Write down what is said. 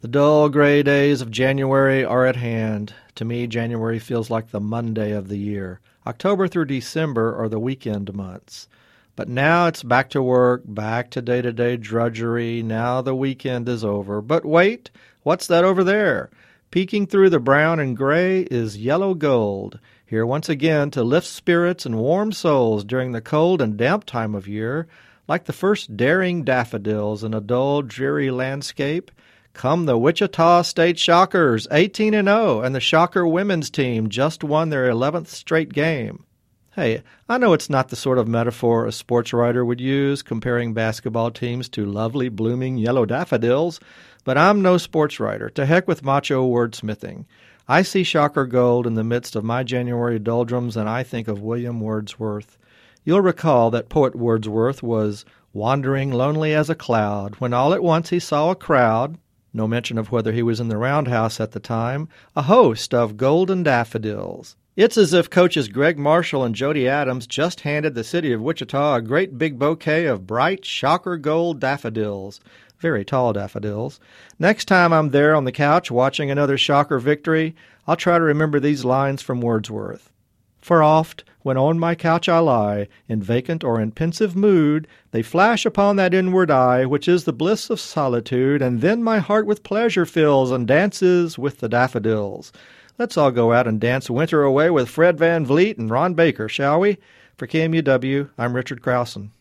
The dull gray days of January are at hand. To me, January feels like the Monday of the year. October through December are the weekend months. But now it's back to work, back to day-to-day drudgery. Now the weekend is over. But wait, what's that over there? Peeking through the brown and gray is yellow gold, here once again to lift spirits and warm souls during the cold and damp time of year. Like the first daring daffodils in a dull, dreary landscape, come the Wichita State Shockers, 18-0, and the Shocker women's team just won their 11th straight game. Hey, I know it's not the sort of metaphor a sports writer would use, comparing basketball teams to lovely, blooming yellow daffodils, but I'm no sports writer. To heck with macho wordsmithing. I see Shocker gold in the midst of my January doldrums, and I think of William Wordsworth. You'll recall that poet Wordsworth was wandering lonely as a cloud, when all at once he saw a crowd, no mention of whether he was in the roundhouse at the time, a host of golden daffodils. It's as if coaches Greg Marshall and Jody Adams just handed the city of Wichita a great big bouquet of bright Shocker gold daffodils. Very tall daffodils. Next time I'm there on the couch watching another Shocker victory, I'll try to remember these lines from Wordsworth. For oft, when on my couch I lie, in vacant or in pensive mood, they flash upon that inward eye, which is the bliss of solitude, and then my heart with pleasure fills, and dances with the daffodils. Let's all go out and dance winter away with Fred Van Vliet and Ron Baker, shall we? For KMUW, I'm Richard Krausen.